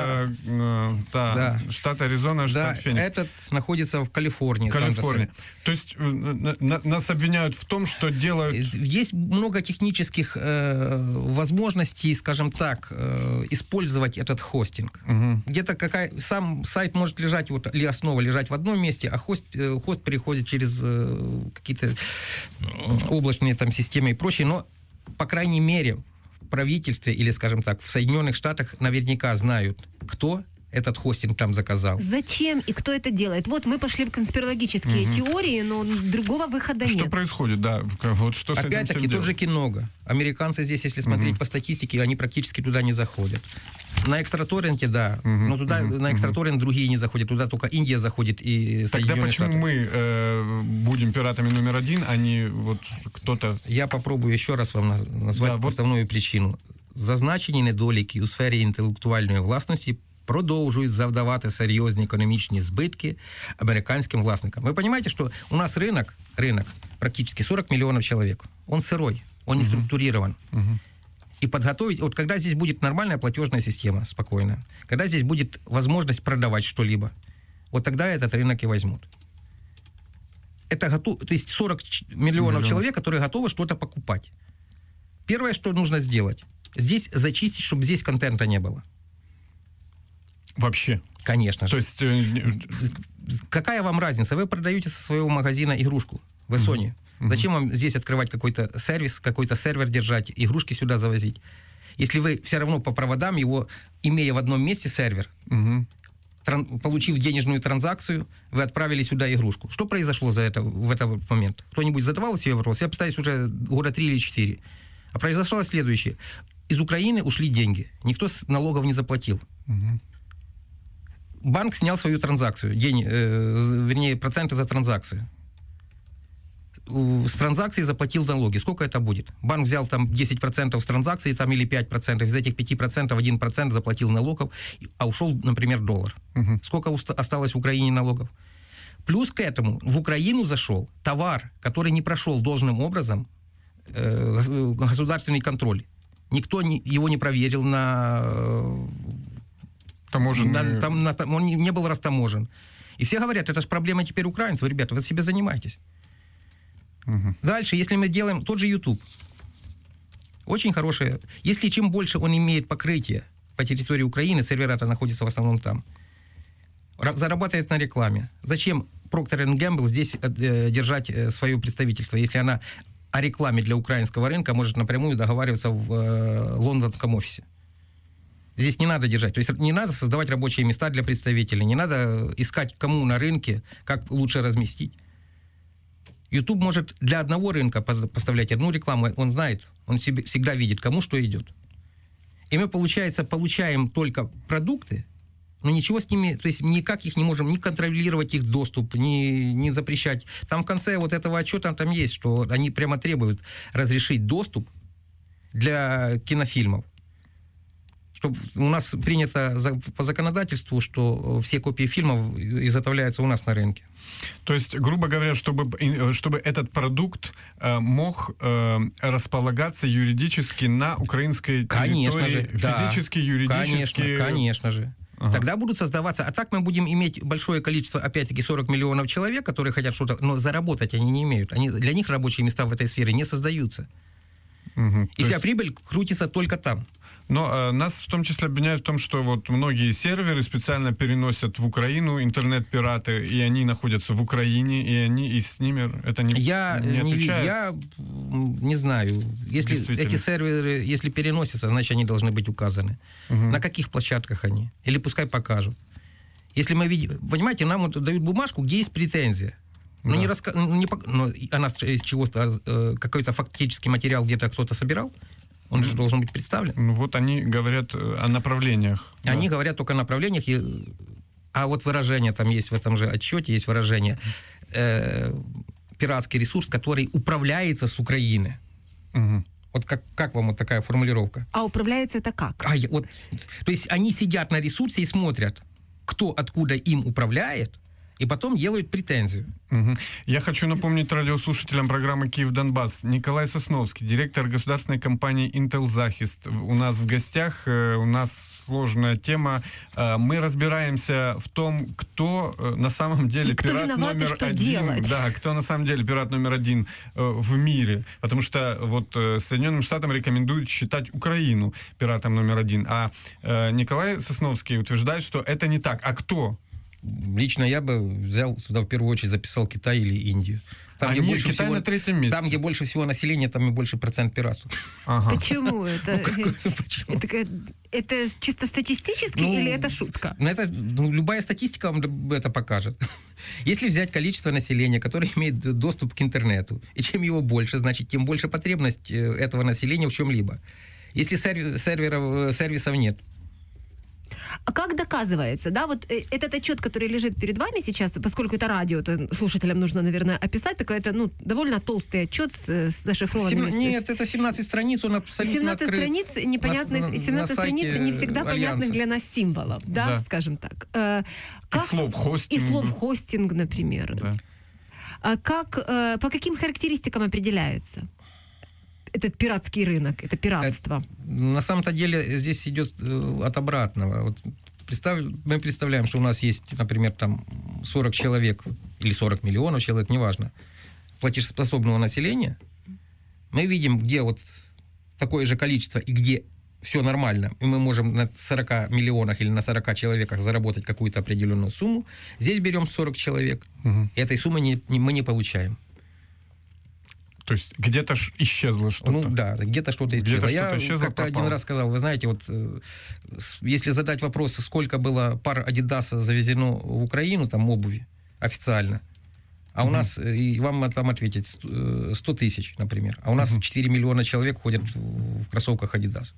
штат Аризона, штат Феникс. Этот находится в Калифорнии. То есть нас обвиняют в том, что делают... Есть много технических возможностей, скажем так, использовать этот хостинг. Угу. Где-то сам сайт может лежать, или основа лежать в одном месте, а хост переходит через какие-то облачные там системы и прочее, но по крайней мере, в правительстве или, скажем так, в Соединенных Штатах наверняка знают, кто этот хостинг там заказал. Зачем и кто это делает? Вот мы пошли в конспирологические теории, но другого выхода нет. Что происходит, да? Вот что с этим опять-таки, тот же Киного. Американцы здесь, если смотреть по статистике, они практически туда не заходят. На экстраторренте, да. Но туда на экстраторрент другие не заходят. Туда только Индия заходит и Соединенные Штаты. Тогда почему мы будем пиратами номер один, а не вот кто-то... Я попробую еще раз вам назвать основную причину. Зазначені недоліки у сфері інтелектуальної власності продовжують завдавати серйозні економічні збитки американским властникам. Вы понимаете, что у нас рынок практически 40 миллионов человек. Он сырой, он не структурирован. И подготовить... Вот когда здесь будет нормальная платежная система, спокойно, когда здесь будет возможность продавать что-либо, вот тогда этот рынок и возьмут. Это то есть 40 миллионов человек, которые готовы что-то покупать. Первое, что нужно сделать, здесь зачистить, чтобы здесь контента не было. Вообще? Конечно же. То есть... Какая вам разница? Вы продаете со своего магазина игрушку в Эстонии. Зачем вам здесь открывать какой-то сервис, какой-то сервер держать, игрушки сюда завозить? Если вы все равно по проводам его, имея в одном месте сервер, получив денежную транзакцию, вы отправили сюда игрушку. Что произошло в этот момент? Кто-нибудь задавал себе вопрос? Я пытаюсь уже года 3 или 4. А произошло следующее. Из Украины ушли деньги. Никто налогов не заплатил. Банк снял свою транзакцию, проценты за транзакцию. С транзакции заплатил налоги. Сколько это будет? Банк взял там 10% с транзакции там, или 5%. Из этих 5% 1% заплатил налогов, а ушел, например, $1. Сколько осталось в Украине налогов? Плюс к этому в Украину зашел товар, который не прошел должным образом государственный контроль. Никто его не проверил он не был растаможен. И все говорят, это же проблема теперь украинцев. Ребята, вы себе занимаетесь. Дальше, если мы делаем тот же YouTube, очень хорошее. Если чем больше он имеет покрытие по территории Украины, сервера-то находится в основном там, зарабатывает на рекламе. Зачем Procter & Gamble здесь держать свое представительство, если она о рекламе для украинского рынка может напрямую договариваться в лондонском офисе? Здесь не надо держать. То есть не надо создавать рабочие места для представителей, не надо искать, кому на рынке, как лучше разместить. YouTube может для одного рынка поставлять одну рекламу, он знает, он всегда видит, кому что идет. И мы, получается, получаем только продукты, но ничего с ними, то есть никак их не можем ни контролировать их доступ, ни запрещать. Там в конце вот этого отчета там есть, что они прямо требуют разрешить доступ для кинофильмов. Чтобы у нас принято по законодательству, что все копии фильмов изготовляются у нас на рынке. То есть, грубо говоря, чтобы этот продукт мог располагаться юридически на украинской территории, физически, юридически... Конечно же. Ага. Тогда будут создаваться... А так мы будем иметь большое количество, опять-таки, 40 миллионов человек, которые хотят что-то... Но заработать они не имеют. Для них рабочие места в этой сфере не создаются. И вся прибыль крутится только там. Но нас в том числе обвиняют в том, что вот многие серверы специально переносят в Украину интернет-пираты, и они находятся в Украине, и с ними это не отвечает. Я не знаю. Если эти серверы, если переносятся, значит, они должны быть указаны. На каких площадках они? Или пускай покажут. Если мы видим... Понимаете, нам вот дают бумажку, где есть претензия. Но но она из чего-то, какой-то фактический материал где-то кто-то собирал, он же должен быть представлен. Ну вот они говорят о направлениях. Они говорят только о направлениях, А вот выражение, там есть в этом же отчете, есть выражение «пиратский ресурс, который управляется с Украины». Мгм. Вот как вам вот такая формулировка? А управляется это как? То есть они сидят на ресурсе и смотрят, кто откуда им управляет, и потом делают претензию. Мгм. Я хочу напомнить радиослушателям программы «Киев-Донбасс». Николай Сосновский, директор государственной компании «Интелзахист». У нас в гостях, у нас сложная тема. Мы разбираемся в том, кто на самом деле кто пират виноват и номер что один. делать. Да, кто на самом деле пират номер один в мире. Потому что вот Соединенным Штатам рекомендуют считать Украину пиратом номер один. А Николай Сосновский утверждает, что это не так. А кто? Лично я бы взял сюда в первую очередь, записал Китай или Индию. Там, где больше Китай всего, на третьем месте. там, где больше всего населения, там и больше процент пиратства. Ага. Почему это? Почему? Это чисто статистически Ну, или это шутка? Любая статистика вам это покажет. Если взять количество населения, которое имеет доступ к интернету, и чем его больше, значит, тем больше потребность этого населения в чем-либо. Если сервисов нет, А как доказывается, да, вот этот отчет, который лежит перед вами сейчас, поскольку это радио, то слушателям нужно, наверное, описать, такой это, довольно толстый отчет с зашифрованными... Нет, это 17 страниц, он абсолютно 17 открыт. страниц непонятных, 17 страниц не всегда понятных для нас символов, да, скажем так. И слов хостинг. И слов хостинг, например. Да. По каким характеристикам определяется этот пиратский рынок, это пиратство? На самом-то деле здесь идет от обратного. Вот мы представляем, что у нас есть, например, там 40 человек или 40 миллионов человек, неважно, платежеспособного населения. Мы видим, где вот такое же количество и где все нормально, и мы можем на 40 миллионах или на 40 человеках заработать какую-то определенную сумму. Здесь берем 40 человек, и этой суммы мы не получаем. То есть где-то исчезло что-то. Ну да, где-то что-то исчезло. Где-то Я что-то исчезло, как-то пропало. один раз сказал, вы знаете, вот если задать вопрос, сколько было пар Адидаса завезено в Украину, там обуви, официально, а у нас, и вам там ответить 100 тысяч, например, а у нас 4 миллиона человек ходят в кроссовках Адидас.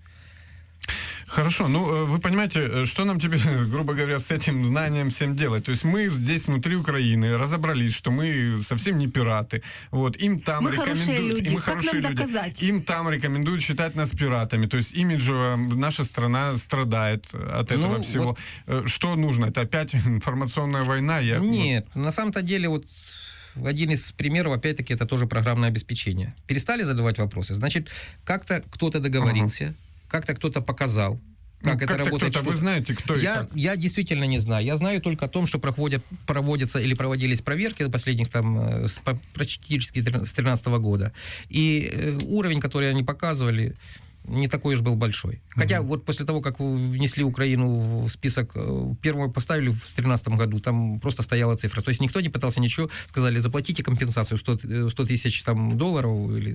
Хорошо, вы понимаете, что нам теперь, грубо говоря, с этим знанием всем делать? То есть мы здесь внутри Украины разобрались, что мы совсем не пираты. Вот, им там Мы хорошие люди. мы Как хорошие нам люди. доказать? Им там рекомендуют считать нас пиратами. То есть имиджево наша страна страдает от этого всего. Что нужно? Это опять информационная война? Нет, на самом-то деле вот один из примеров, опять-таки, это тоже программное обеспечение. Перестали задавать вопросы, значит, как-то кто-то договорился, как-то кто-то показал, как это работает. Вы знаете, кто и как? Я действительно не знаю. Я знаю только о том, что проводятся или проводились проверки последних практически с 2013 года. И уровень, который они показывали, не такой уж был большой. Хотя вот после того, как вы внесли Украину в список, первую поставили в 2013 году, там просто стояла цифра. То есть никто не пытался ничего, сказали, заплатите компенсацию 100 тысяч долларов или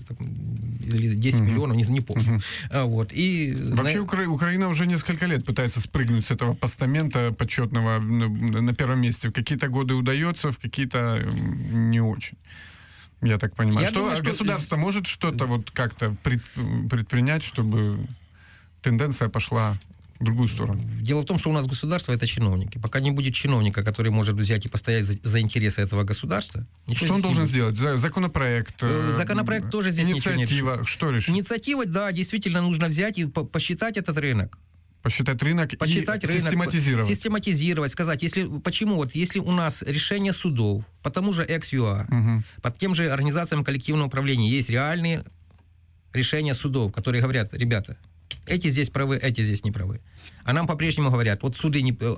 10 миллионов, не помню. Вот. И, вообще Украина уже несколько лет пытается спрыгнуть с этого постамента почетного на первом месте. В какие-то годы удается, в какие-то не очень. Я так понимаю. Государство может что-то вот как-то предпринять, чтобы тенденция пошла в другую сторону? Дело в том, что у нас государство — это чиновники. Пока не будет чиновника, который может взять и постоять за интересы этого государства, ничего. Что он должен сделать? Законопроект? Законопроект тоже здесь ничего не решит. Инициатива. Что решит? Инициатива, да, действительно нужно взять и посчитать этот рынок. Посчитать рынок и систематизировать. Систематизировать, сказать, если у нас решение судов по тому же XUA, по тем же организациям коллективного управления есть реальные решения судов, которые говорят, ребята, эти здесь правы, эти здесь не правы. А нам по-прежнему говорят, вот суды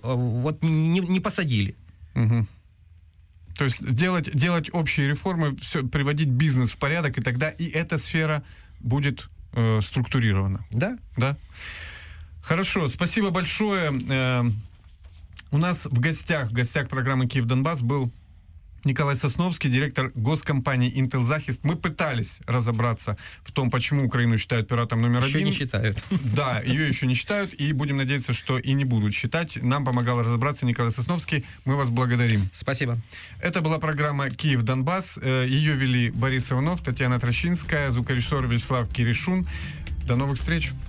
не посадили. То есть делать общие реформы, приводить бизнес в порядок, и тогда и эта сфера будет структурирована. Да. Да? Хорошо, спасибо большое. У нас в гостях программы «Киев-Донбасс» был Николай Сосновский, директор госкомпании «Интелзахист». Мы пытались разобраться в том, почему Украину считают пиратом номер один. Еще не считают. Да, ее еще не считают, и будем надеяться, что и не будут считать. Нам помогал разобраться Николай Сосновский. Мы вас благодарим. Спасибо. Это была программа «Киев-Донбасс». Ее вели Борис Иванов, Татьяна Трощинская, звукорежиссер Вячеслав Киришун. До новых встреч.